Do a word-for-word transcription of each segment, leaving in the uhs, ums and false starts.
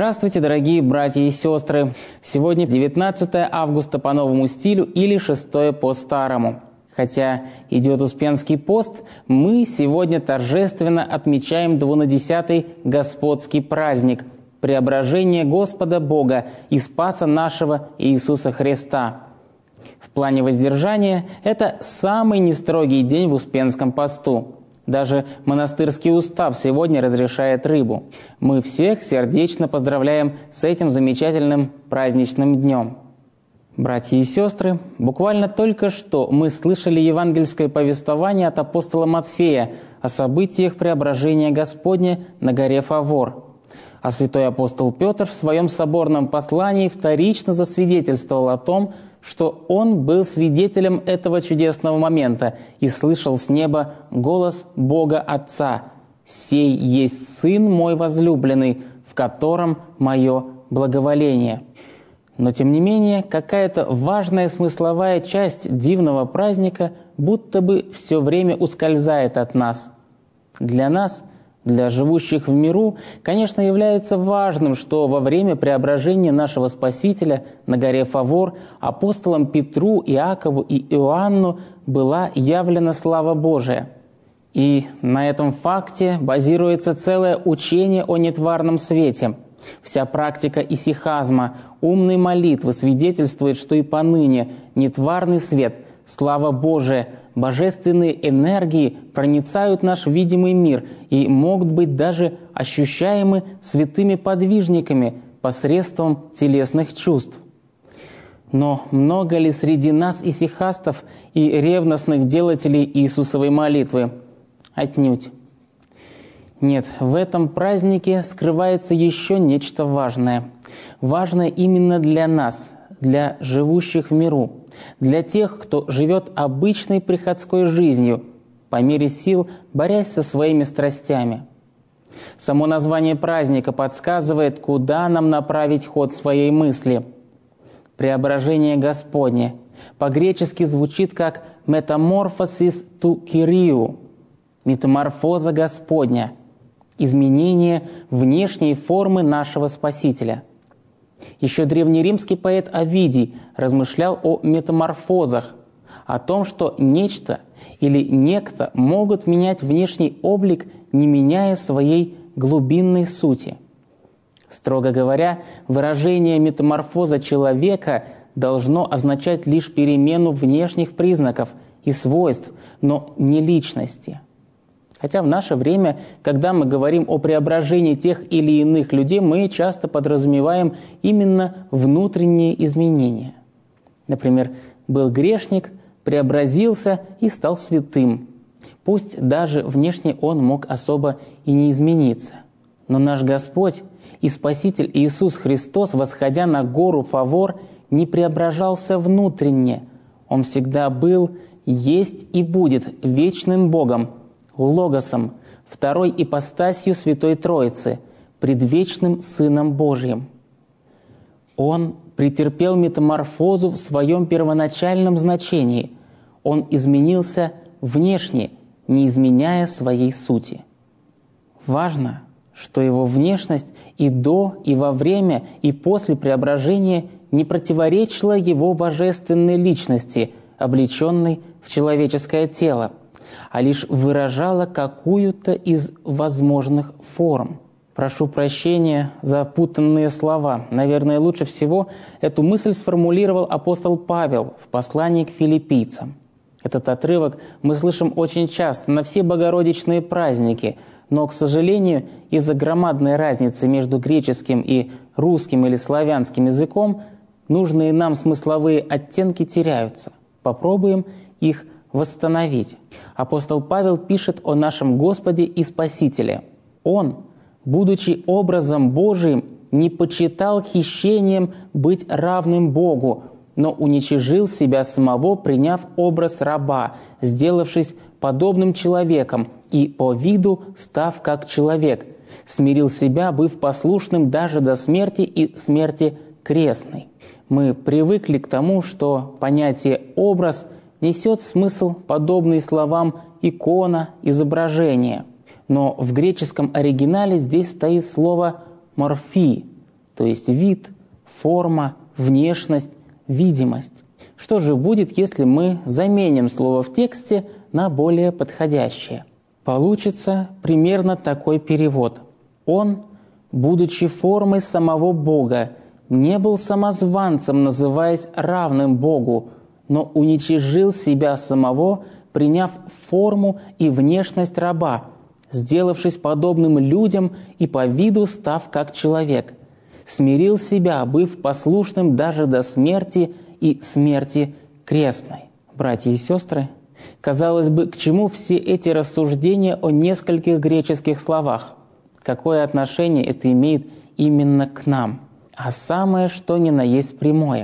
Здравствуйте, дорогие братья и сестры! Сегодня девятнадцатое августа по новому стилю или шестое по старому. Хотя идет Успенский пост, мы сегодня торжественно отмечаем двунадесятый Господский праздник – Преображение Господа Бога и Спаса нашего Иисуса Христа. В плане воздержания это самый нестрогий день в Успенском посту. Даже монастырский устав сегодня разрешает рыбу. Мы всех сердечно поздравляем с этим замечательным праздничным днем. Братья и сестры, буквально только что мы слышали евангельское повествование от апостола Матфея о событиях преображения Господня на горе Фавор. А святой апостол Петр в своем соборном послании вторично засвидетельствовал о том, что он был свидетелем этого чудесного момента и слышал с неба голос Бога Отца: «Сей есть Сын мой возлюбленный, в котором мое благоволение». Но тем не менее, какая-то важная смысловая часть дивного праздника будто бы все время ускользает от нас. Для нас, для живущих в миру, конечно, является важным, что во время преображения нашего Спасителя на горе Фавор апостолам Петру, Иакову и Иоанну была явлена слава Божия. И на этом факте базируется целое учение о нетварном свете. Вся практика исихазма, умной молитвы свидетельствует, что и поныне нетварный свет, слава Божия, божественные энергии проницают наш видимый мир и могут быть даже ощущаемы святыми подвижниками посредством телесных чувств. Но много ли среди нас исихастов и ревностных делателей Иисусовой молитвы? Отнюдь. Нет, в этом празднике скрывается еще нечто важное. Важное именно для нас, для живущих в миру, для тех, кто живет обычной приходской жизнью, по мере сил борясь со своими страстями. Само название праздника подсказывает, куда нам направить ход своей мысли. Преображение Господне по-гречески звучит как «метаморфосис ту Кирию» – «метаморфоза Господня», изменение внешней формы нашего Спасителя. Еще древнеримский поэт Овидий размышлял о метаморфозах, о том, что нечто или некто могут менять внешний облик, не меняя своей глубинной сути. Строго говоря, выражение метаморфоза человека должно означать лишь перемену внешних признаков и свойств, но не личности. Хотя в наше время, когда мы говорим о преображении тех или иных людей, мы часто подразумеваем именно внутренние изменения. Например, был грешник, преобразился и стал святым. Пусть даже внешне он мог особо и не измениться. Но наш Господь и Спаситель Иисус Христос, восходя на гору Фавор, не преображался внутренне. Он всегда был, есть и будет вечным Богом, Логосом, второй ипостасью Святой Троицы, предвечным Сыном Божьим. Он претерпел метаморфозу в своем первоначальном значении. Он изменился внешне, не изменяя своей сути. Важно, что его внешность и до, и во время, и после преображения не противоречила его божественной личности, облеченной в человеческое тело, а лишь выражала какую-то из возможных форм. Прошу прощения за путанные слова. Наверное, лучше всего эту мысль сформулировал апостол Павел в послании к филиппийцам. Этот отрывок мы слышим очень часто на все богородичные праздники, но, к сожалению, из-за громадной разницы между греческим и русским или славянским языком нужные нам смысловые оттенки теряются. Попробуем их восстановить. Апостол Павел пишет о нашем Господе и Спасителе. Он, будучи образом Божиим, не почитал хищением быть равным Богу, но уничижил себя самого, приняв образ раба, сделавшись подобным человеком и по виду став как человек, смирил себя, быв послушным даже до смерти и смерти крестной. Мы привыкли к тому, что понятие «образ» несет смысл, подобный словам «икона», «изображение». Но в греческом оригинале здесь стоит слово «морфи», то есть вид, форма, внешность, видимость. Что же будет, если мы заменим слово в тексте на более подходящее? Получится примерно такой перевод. Он, будучи формой самого Бога, не был самозванцем, называясь равным Богу, но уничижил себя самого, приняв форму и внешность раба, сделавшись подобным людям и по виду став как человек. Смирил себя, быв послушным даже до смерти и смерти крестной. Братья и сестры, казалось бы, к чему все эти рассуждения о нескольких греческих словах? Какое отношение это имеет именно к нам? А самое, что ни на есть прямое.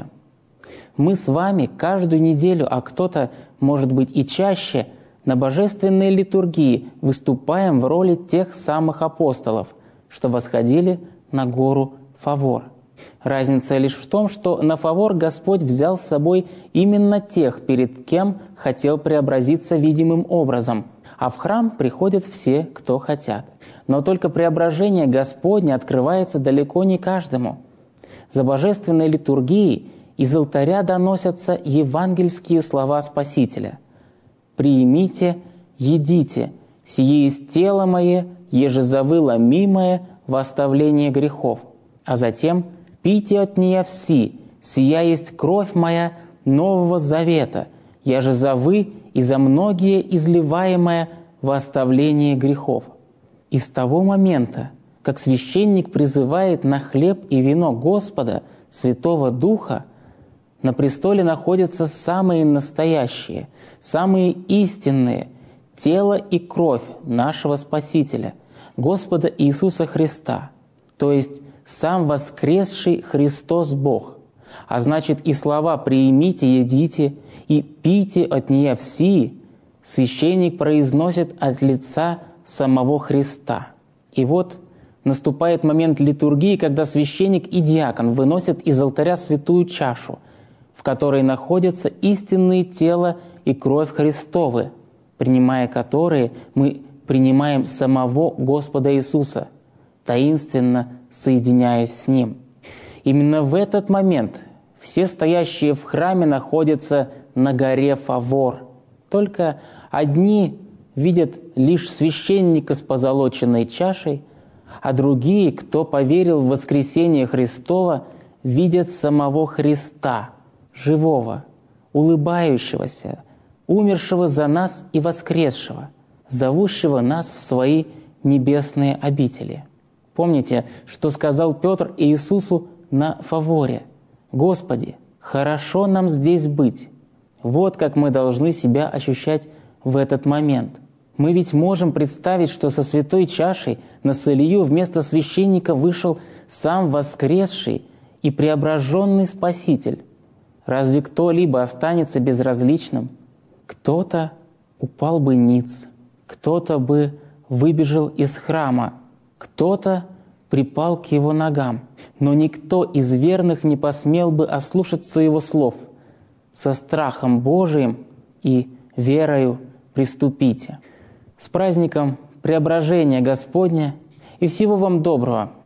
Мы с вами каждую неделю, а кто-то, может быть, и чаще, на божественной литургии выступаем в роли тех самых апостолов, что восходили на гору Фавор. Разница лишь в том, что на Фавор Господь взял с собой именно тех, перед кем хотел преобразиться видимым образом, а в храм приходят все, кто хотят. Но только преображение Господне открывается далеко не каждому. За божественной литургией из алтаря доносятся евангельские слова Спасителя. «Приимите, едите, сие есть тело мое, еже завы ломимое во оставление грехов». А затем «Пейте от нея все, сия есть кровь моя нового завета, еже завы и за многие изливаемая во оставление грехов». И с того момента, как священник призывает на хлеб и вино Господа, Святого Духа, на престоле находятся самые настоящие, самые истинные тело и кровь нашего Спасителя, Господа Иисуса Христа, то есть сам воскресший Христос Бог. А значит, и слова «приимите, едите» и «пейте от нее все» священник произносит от лица самого Христа. И вот наступает момент литургии, когда священник и диакон выносят из алтаря святую чашу, в которой находятся истинные тело и кровь Христовы, принимая которые мы принимаем самого Господа Иисуса, таинственно соединяясь с Ним. Именно в этот момент все стоящие в храме находятся на горе Фавор. Только одни видят лишь священника с позолоченной чашей, а другие, кто поверил в воскресение Христова, видят самого Христа, живого, улыбающегося, умершего за нас и воскресшего, зовущего нас в свои небесные обители. Помните, что сказал Петр Иисусу на Фаворе? «Господи, хорошо нам здесь быть». Вот как мы должны себя ощущать в этот момент. Мы ведь можем представить, что со святой чашей на Солью вместо священника вышел сам воскресший и преображенный Спаситель. Разве кто-либо останется безразличным? Кто-то упал бы ниц, кто-то бы выбежал из храма, кто-то припал к его ногам, но никто из верных не посмел бы ослушаться его слов. Со страхом Божиим и верою приступите. С праздником Преображения Господня и всего вам доброго!